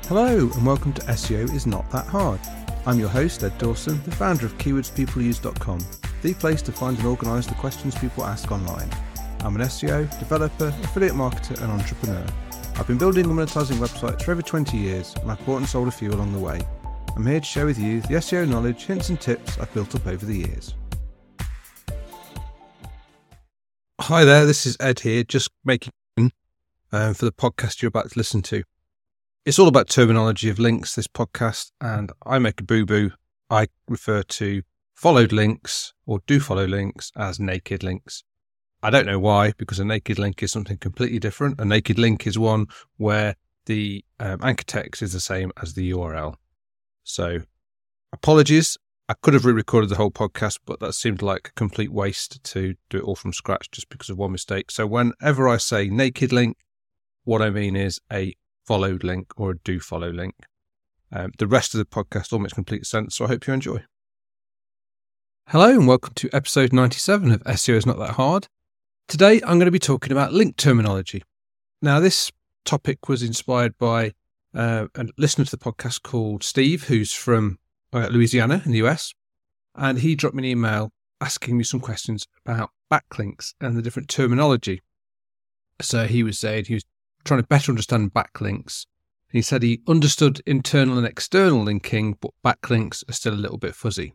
Hello and welcome to SEO is Not That Hard. I'm your host, Ed Dawson, the founder of KeywordsPeopleUse.com, the place to find and organise the questions people ask online. I'm an SEO, developer, affiliate marketer and entrepreneur. I've been building and monetising websites for over 20 years and I've bought and sold a few along the way. I'm here to share with you the SEO knowledge, hints and tips I've built up over the years. Hi there, this is Ed here, just making for the podcast you're about to listen to. It's all about terminology of links, this podcast, and I make a boo-boo. I refer to followed links or do follow links as naked links. I don't know why, because a naked link is something completely different. A naked link is one where the anchor text is the same as the URL. So apologies. I could have re-recorded the whole podcast, but that seemed like a complete waste to do it all from scratch just because of one mistake. So whenever I say naked link, what I mean is a followed link or a do follow link. The rest of the podcast all makes complete sense, so I hope you enjoy. Hello and welcome to episode 97 of SEO is Not That Hard. Today I'm going to be talking about link terminology. Now this topic was inspired by a listener to the podcast called Steve, who's from Louisiana in the US, and he dropped me an email asking me some questions about backlinks and the different terminology. So he was saying he was trying to better understand backlinks. He said he understood internal and external linking, but backlinks are still a little bit fuzzy.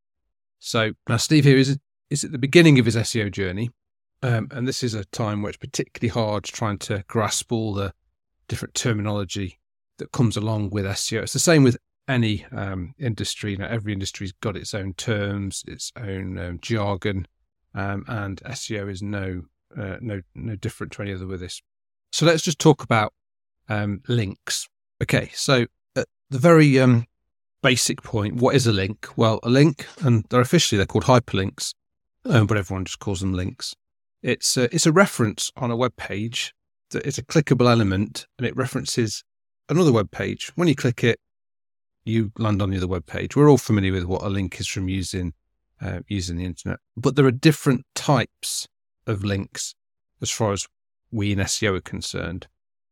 So now Steve here is at the beginning of his SEO journey, and this is a time where it's particularly hard trying to grasp all the different terminology that comes along with SEO. It's the same with any industry. You know, every industry's got its own terms, its own jargon, and SEO is no different to any other with this. So let's just talk about links. Okay, so at the very basic point, what is a link? Well, a link, and they're called hyperlinks, but everyone just calls them links. It's a reference on a web page that is a clickable element, and it references another web page. When you click it, you land on the other web page. We're all familiar with what a link is from using the internet, but there are different types of links as far as we in SEO are concerned.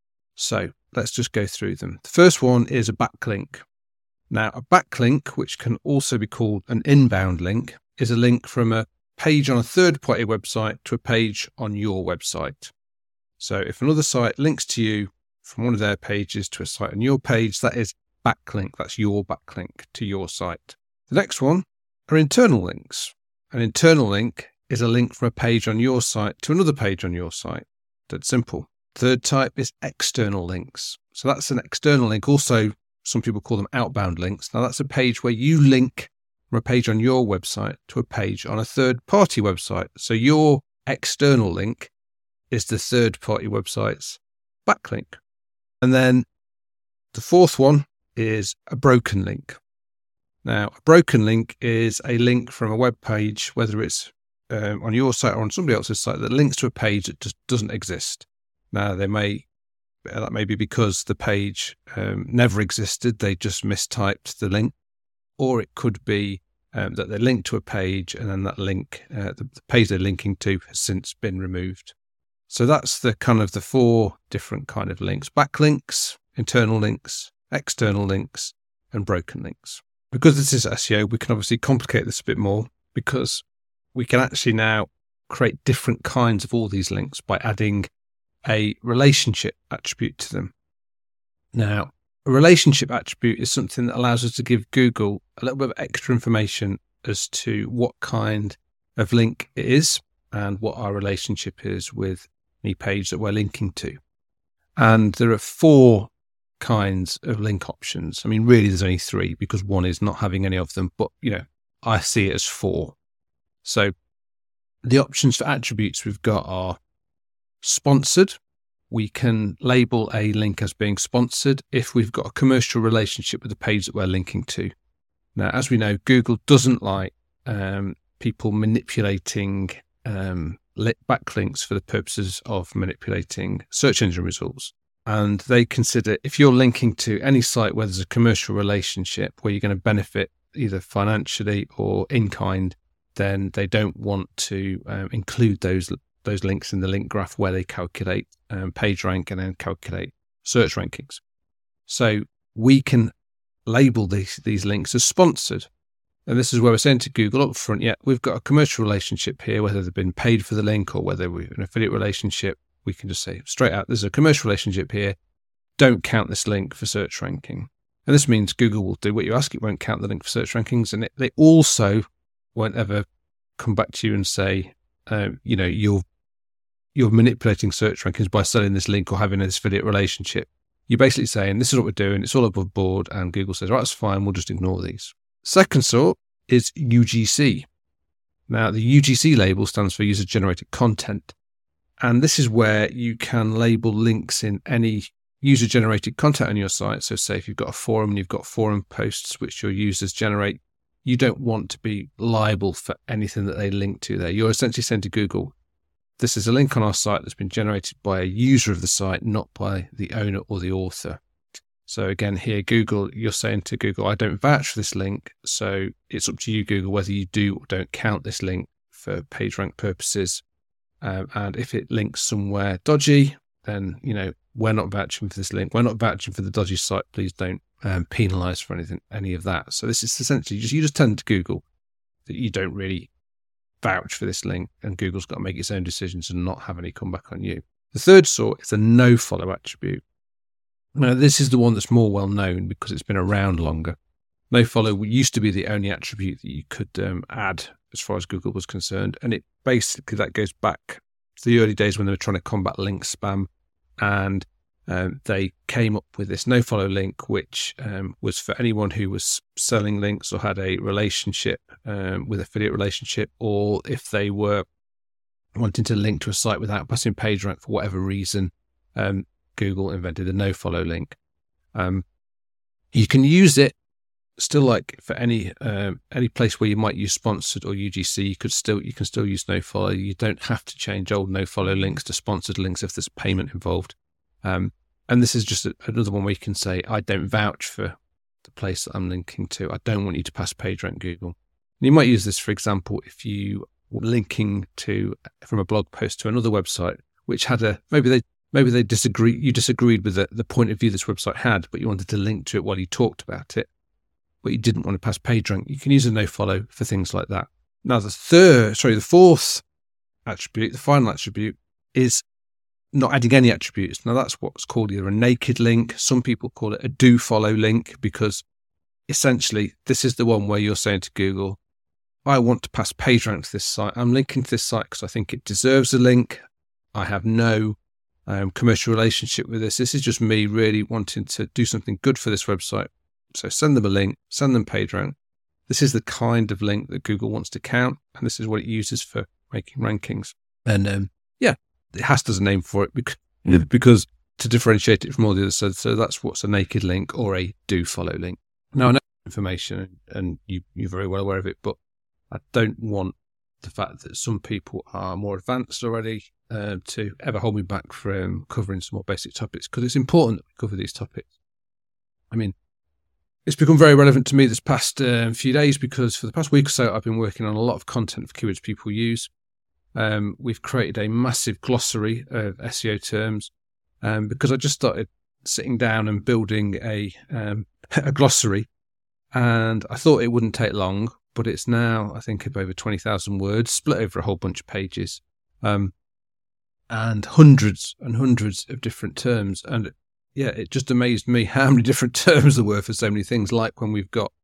So let's just go through them. The first one is a backlink. Now, a backlink, which can also be called an inbound link, is a link from a page on a third-party website to a page on your website. So if another site links to you from one of their pages to a site on your page, that is backlink. That's your backlink to your site. The next one are internal links. An internal link is a link from a page on your site to another page on your site. That's simple. Third type is external links. So that's an external link. Also, some people call them outbound links. Now that's a page where you link from a page on your website to a page on a third party website. So your external link is the third party website's backlink. And then the fourth one is a broken link. Now, a broken link is a link from a web page, whether it's on your site or on somebody else's site, that links to a page that just doesn't exist. Now, that may be because the page never existed, they just mistyped the link, or it could be that they linked to a page and then that link, the page they're linking to, has since been removed. So that's the kind of the four different kind of links: backlinks, internal links, external links, and broken links. Because this is SEO, we can obviously complicate this a bit more, because we can actually now create different kinds of all these links by adding a relationship attribute to them. Now, a relationship attribute is something that allows us to give Google a little bit of extra information as to what kind of link it is and what our relationship is with any page that we're linking to. And there are four kinds of link options. I mean, really, there's only three, because one is not having any of them, but, I see it as four. So the options for attributes we've got are sponsored. We can label a link as being sponsored if we've got a commercial relationship with the page that we're linking to. Now, as we know, Google doesn't like people manipulating backlinks for the purposes of manipulating search engine results. And they consider, if you're linking to any site where there's a commercial relationship where you're going to benefit either financially or in kind, then they don't want to include those links in the link graph where they calculate page rank and then calculate search rankings. So we can label these links as sponsored. And this is where we're saying to Google up front, yeah, we've got a commercial relationship here, whether they've been paid for the link or whether we're an affiliate relationship. We can just say straight out, there's a commercial relationship here. Don't count this link for search ranking. And this means Google will do what you ask. It won't count the link for search rankings. And they also won't ever come back to you and say, you're manipulating search rankings by selling this link or having this affiliate relationship. You're basically saying, this is what we're doing. It's all above board. And Google says, right, that's fine. We'll just ignore these. Second sort is UGC. Now, the UGC label stands for user-generated content. And this is where you can label links in any user-generated content on your site. So say if you've got a forum and you've got forum posts which your users generate, you don't want to be liable for anything that they link to there. You're essentially saying to Google, this is a link on our site that's been generated by a user of the site, not by the owner or the author. So again, here, Google, you're saying to Google, I don't vouch for this link. So it's up to you, Google, whether you do or don't count this link for PageRank purposes. And if it links somewhere dodgy, then, we're not vouching for this link. We're not vouching for the dodgy site. Please don't penalize for any of that. So this is essentially you just tell to Google that you don't really vouch for this link, and Google's got to make its own decisions and not have any comeback on you. The third sort is a no-follow attribute. Now, this is the one that's more well-known because it's been around longer. No-follow used to be the only attribute that you could add as far as Google was concerned, and that goes back to the early days when they were trying to combat link spam. And they came up with this no-follow link, which was for anyone who was selling links or had a relationship with affiliate relationship, or if they were wanting to link to a site without passing PageRank for whatever reason. Google invented the no-follow link. You can use it still like for any place where you might use sponsored or UGC. You can still use no-follow. You don't have to change old no-follow links to sponsored links if there's payment involved. And this is just another one where you can say, I don't vouch for the place that I'm linking to. I don't want you to pass PageRank, Google. And you might use this, for example, if you were linking from a blog post to another website, which had maybe they disagree. You disagreed with the point of view this website had, but you wanted to link to it while you talked about it, but you didn't want to pass PageRank. You can use a no-follow for things like that. Now, the fourth attribute, the final attribute, is not adding any attributes. Now, that's what's called either a naked link. Some people call it a do-follow link, because essentially this is the one where you're saying to Google, I want to pass PageRank to this site. I'm linking to this site because I think it deserves a link. I have no commercial relationship with this. This is just me really wanting to do something good for this website. So send them a link, send them PageRank. This is the kind of link that Google wants to count, and this is what it uses for making rankings. And it has to have a name for it because to differentiate it from all the others. So that's what's a naked link or a do-follow link. Now, I know information, and you're very well aware of it, but I don't want the fact that some people are more advanced already to ever hold me back from covering some more basic topics, because it's important that we cover these topics. I mean, it's become very relevant to me this past few days, because for the past week or so, I've been working on a lot of content for keywords people use. We've created a massive glossary of SEO terms because I just started sitting down and building a glossary, and I thought it wouldn't take long, but it's now, I think, of over 20,000 words, split over a whole bunch of pages, and hundreds and hundreds of different terms. And yeah, it just amazed me how many different terms there were for so many things, like when we've got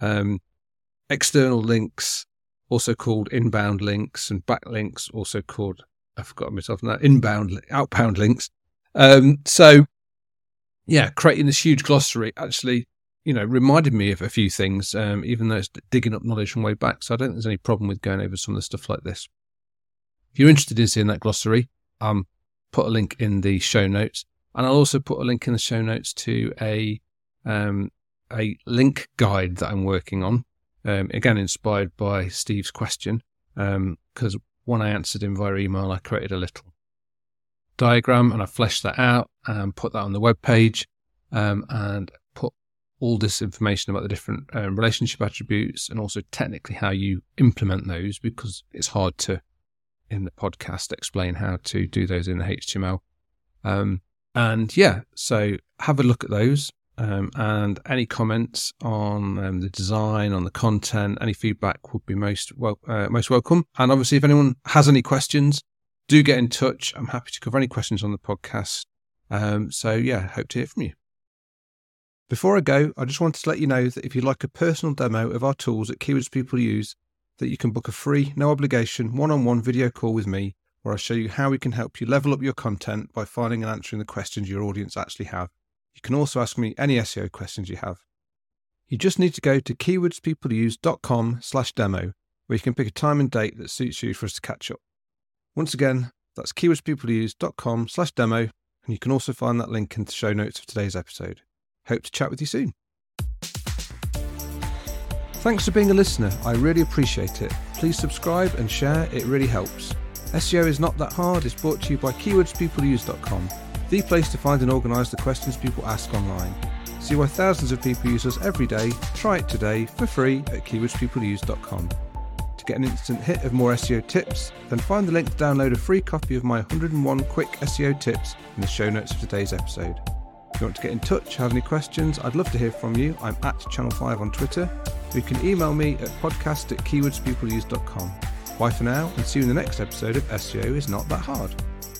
external links, also called inbound links, and backlinks, also called, I've forgotten myself now, outbound links. So yeah, creating this huge glossary actually, reminded me of a few things, even though it's digging up knowledge from way back. So I don't think there's any problem with going over some of the stuff like this. If you're interested in seeing that glossary, put a link in the show notes, and I'll also put a link in the show notes to a link guide that I'm working on. Again, inspired by Steve's question, because when I answered him via email, I created a little diagram and I fleshed that out and put that on the web page, and put all this information about the different relationship attributes, and also technically how you implement those, because it's hard to, in the podcast, explain how to do those in the HTML. And yeah, so have a look at those. and any comments on the design, on the content, any feedback would be most welcome. And obviously, if anyone has any questions, do get in touch. I'm happy to cover any questions on the podcast. Hope to hear from you. Before I go, I just wanted to let you know that if you'd like a personal demo of our tools at Keywords People Use, that you can book a free, no obligation, one-on-one video call with me, where I'll show you how we can help you level up your content by finding and answering the questions your audience actually have. You can also ask me any SEO questions you have. You just need to go to keywordspeopleuse.com/demo, where you can pick a time and date that suits you for us to catch up. Once again, that's keywordspeopleuse.com/demo, and you can also find that link in the show notes of today's episode. Hope to chat with you soon. Thanks for being a listener. I really appreciate it. Please subscribe and share. It really helps. SEO is not that hard. It's brought to you by keywordspeopleuse.com, the place to find and organise the questions people ask online. See why thousands of people use us every day. Try it today for free at keywordspeopleuse.com. To get an instant hit of more SEO tips, then find the link to download a free copy of my 101 quick SEO tips in the show notes of today's episode. If you want to get in touch, have any questions, I'd love to hear from you. I'm at Channel5 on Twitter. You can email me at podcast@keywordspeopleuse.com. Bye for now, and see you in the next episode of SEO is Not That Hard.